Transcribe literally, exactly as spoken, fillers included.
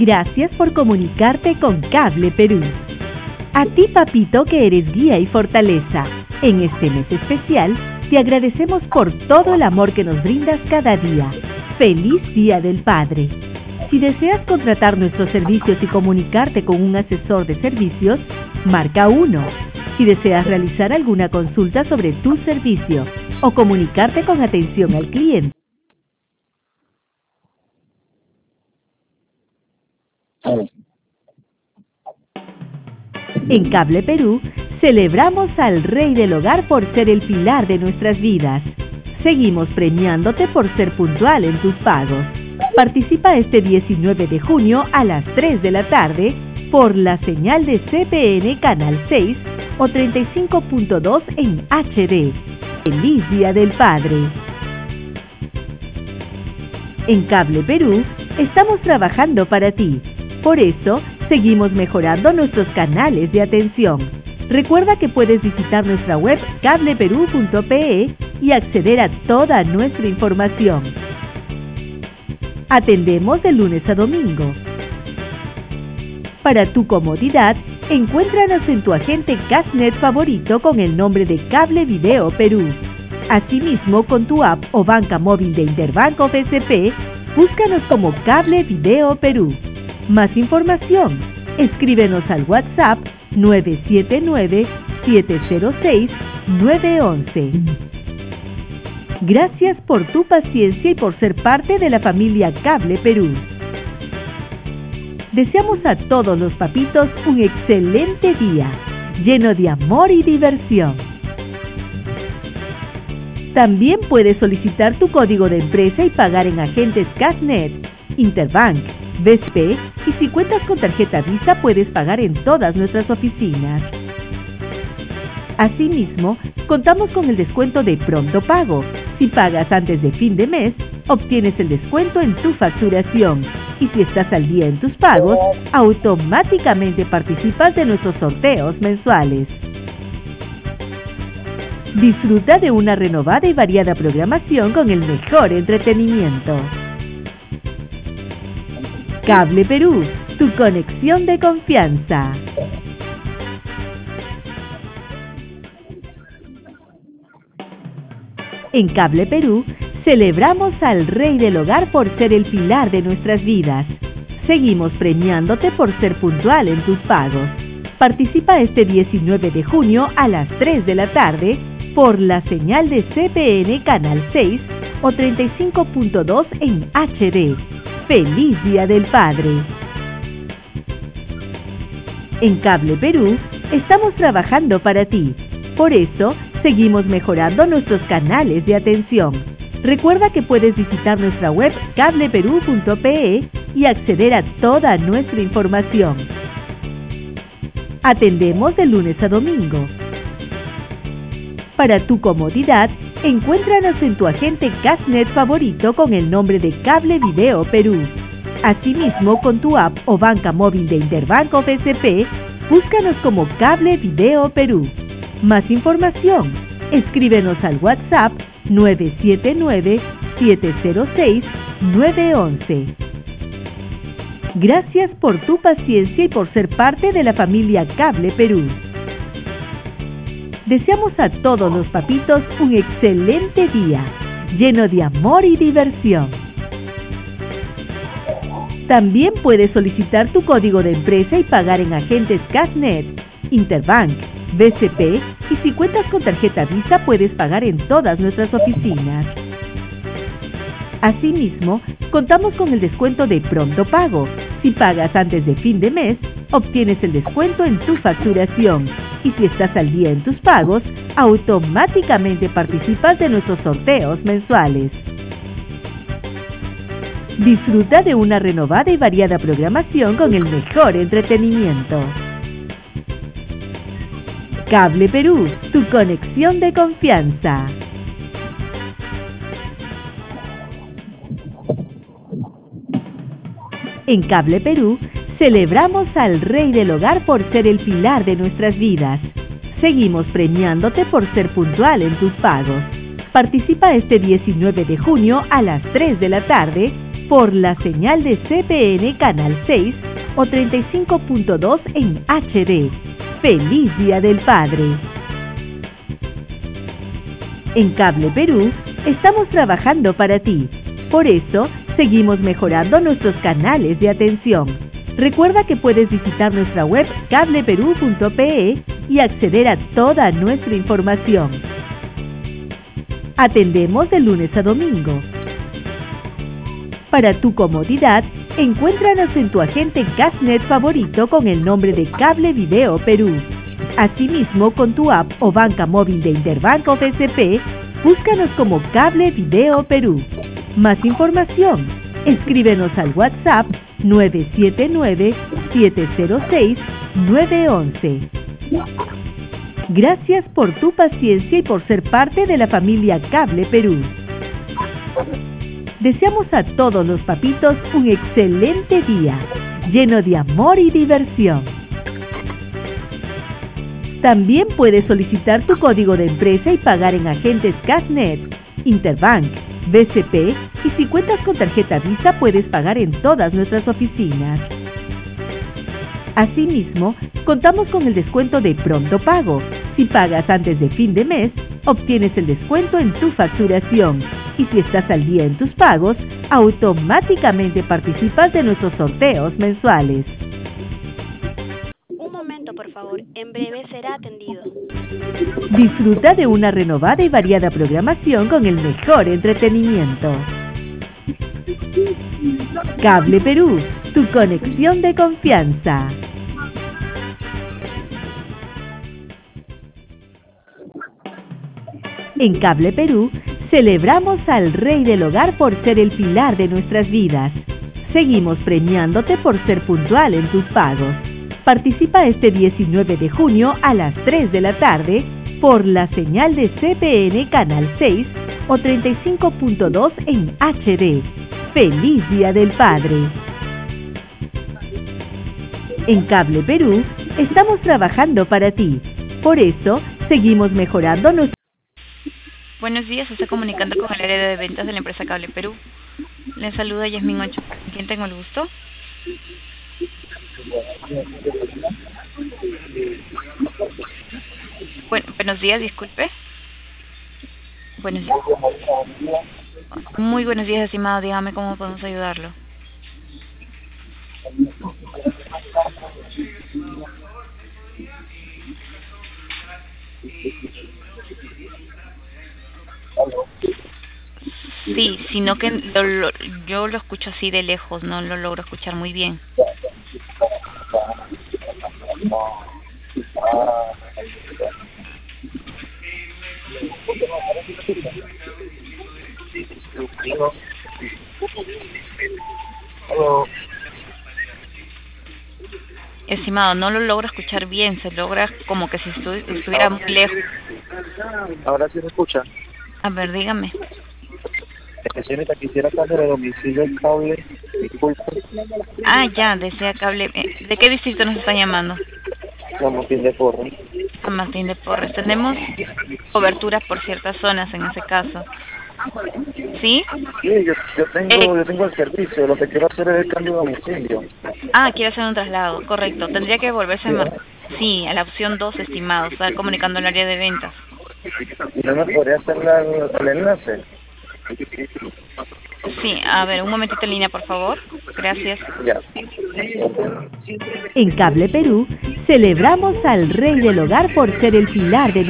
Gracias por comunicarte con Cable Perú. A ti, papito, que eres guía y fortaleza, en este mes especial, te agradecemos por todo el amor que nos brindas cada día. ¡Feliz Día del Padre! Si deseas contratar nuestros servicios y comunicarte con un asesor de servicios, marca uno. Si deseas realizar alguna consulta sobre tu servicio o comunicarte con atención al cliente. En Cable Perú, celebramos al Rey del Hogar por ser el pilar de nuestras vidas. Seguimos premiándote por ser puntual en tus pagos. Participa este diecinueve de junio a las tres de la tarde por la señal de C P N Canal seis o treinta y cinco punto dos en H D. ¡Feliz Día del Padre! En Cable Perú, estamos trabajando para ti. Por eso, seguimos mejorando nuestros canales de atención. Recuerda que puedes visitar nuestra web cable perú punto pe y acceder a toda nuestra información. Atendemos de lunes a domingo. Para tu comodidad, encuéntranos en tu agente Cashnet favorito con el nombre de Cable Video Perú. Asimismo, con tu app o banca móvil de Interbanco B C P, búscanos como Cable Video Perú. Más información, escríbenos al WhatsApp nueve siete nueve, siete cero seis, nueve uno uno. Gracias por tu paciencia y por ser parte de la familia Cable Perú. Deseamos a todos los papitos un excelente día, lleno de amor y diversión. También puedes solicitar tu código de empresa y pagar en agentes Cashnet, Interbank, B C P, y si cuentas con tarjeta Visa puedes pagar en todas nuestras oficinas. Asimismo, contamos con el descuento de pronto pago. Si pagas antes de fin de mes, obtienes el descuento en tu facturación. Y si estás al día en tus pagos, automáticamente participas de nuestros sorteos mensuales. Disfruta de una renovada y variada programación con el mejor entretenimiento. Cable Perú, tu conexión de confianza. En Cable Perú, celebramos al Rey del Hogar por ser el pilar de nuestras vidas. Seguimos premiándote por ser puntual en tus pagos. Participa este diecinueve de junio a las tres de la tarde por la señal de C P N Canal seis o treinta y cinco punto dos en H D. ¡Feliz Día del Padre! En Cable Perú, estamos trabajando para ti. Por eso, seguimos mejorando nuestros canales de atención. Recuerda que puedes visitar nuestra web cable perú punto pe y acceder a toda nuestra información. Atendemos de lunes a domingo. Para tu comodidad, encuéntranos en tu agente Cashnet favorito con el nombre de Cable Video Perú. Asimismo, con tu app o banca móvil de Interbanco B C P, búscanos como Cable Video Perú. Más información, escríbenos al WhatsApp nueve siete nueve, siete cero seis, nueve uno uno. Gracias por tu paciencia y por ser parte de la familia Cable Perú. Deseamos a todos los papitos un excelente día, lleno de amor y diversión. También puedes solicitar tu código de empresa y pagar en agentes Cashnet, Interbank, B C P, y si cuentas con tarjeta Visa puedes pagar en todas nuestras oficinas. Asimismo, contamos con el descuento de pronto pago. Si pagas antes de fin de mes, obtienes el descuento en tu facturación. Y si estás al día en tus pagos, automáticamente participas de nuestros sorteos mensuales. Disfruta de una renovada y variada programación con el mejor entretenimiento. Cable Perú, tu conexión de confianza. En Cable Perú, celebramos al Rey del Hogar por ser el pilar de nuestras vidas. Seguimos premiándote por ser puntual en tus pagos. Participa este diecinueve de junio a las tres de la tarde por la señal de C P N Canal seis o treinta y cinco punto dos en H D. ¡Feliz Día del Padre! En Cable Perú estamos trabajando para ti. Por eso, seguimos mejorando nuestros canales de atención. Recuerda que puedes visitar nuestra web cable perú punto pe y acceder a toda nuestra información. Atendemos de lunes a domingo. Para tu comodidad, encuéntranos en tu agente Gasnet favorito con el nombre de Cable Video Perú. Asimismo, con tu app o banca móvil de Interbank o B C P, búscanos como Cable Video Perú. Más información, escríbenos al WhatsApp nueve siete nueve, siete cero seis, nueve uno uno. Gracias por tu paciencia y por ser parte de la familia Cable Perú. Deseamos a todos los papitos un excelente día, lleno de amor y diversión. También puedes solicitar tu código de empresa y pagar en agentes Gasnet, Interbank, B C P y si cuentas con tarjeta Visa puedes pagar en todas nuestras oficinas. Asimismo, contamos con el descuento de Pronto Pago. Si pagas antes de fin de mes, obtienes el descuento en tu facturación. Y si estás al día en tus pagos, automáticamente participas de nuestros sorteos mensuales. Un momento, por favor. En breve será atendido. Disfruta de una renovada y variada programación con el mejor entretenimiento. Cable Perú, tu conexión de confianza. En Cable Perú, celebramos al Rey del Hogar por ser el pilar de nuestras vidas. Seguimos premiándote por ser puntual en tus pagos. Participa este diecinueve de junio a las tres de la tarde por la señal de C P N Canal seis o treinta y cinco punto dos en H D. ¡Feliz Día del Padre! En Cable Perú estamos trabajando para ti. Por eso, seguimos mejorando nuestro... Buenos días, se está comunicando con el área de ventas de la empresa Cable Perú. Le saluda Yasmin Ocho. ¿Con quién tengo el gusto? Bueno, buenos días, disculpe. Buenos días. Muy buenos días, estimado. Dígame cómo podemos ayudarlo. Sí, sino que lo, lo, yo lo escucho así de lejos, no lo logro escuchar muy bien. Estimado, no lo logro escuchar bien, se logra como que si estu estuviera muy lejos. Ahora sí se escucha. A ver, dígame. Señorita, quisiera cambiar de domicilio el cable, disculpe. Ah, ya, desea cable. ¿De qué distrito nos están llamando? San Martín de Porres. San Martín de Porres. Tenemos cobertura por ciertas zonas en ese caso. ¿Sí? Sí, yo, yo, tengo, eh, yo tengo el servicio, lo que quiero hacer es el cambio de domicilio. Ah, quiere hacer un traslado, correcto. Tendría que volverse sí, a mar... sí, a la opción dos, estimado, estar comunicando al área de ventas. ¿Y no me podría hacer la, el enlace? Sí, a ver, un momentito en línea, por favor. Gracias. Ya. En Cable Perú, celebramos al Rey del Hogar por ser el pilar de